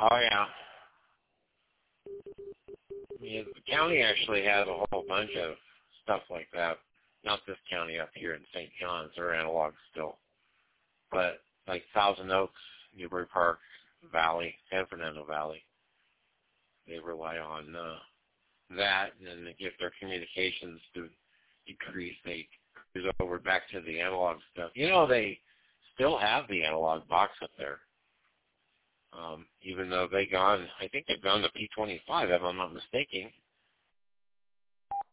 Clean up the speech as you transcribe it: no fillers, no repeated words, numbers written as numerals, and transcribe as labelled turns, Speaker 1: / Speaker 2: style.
Speaker 1: Oh, yeah. Yeah, the county actually has a whole bunch of stuff like that. Not this county up here in St. John's. They're analog still. But like Thousand Oaks, Newbury Park Valley, San Fernando Valley, they rely on that, and to get their communications to decrease, they cruise over back to the analog stuff. You know, they still have the analog box up there, even though I think they've gone to P25, if I'm not mistaken.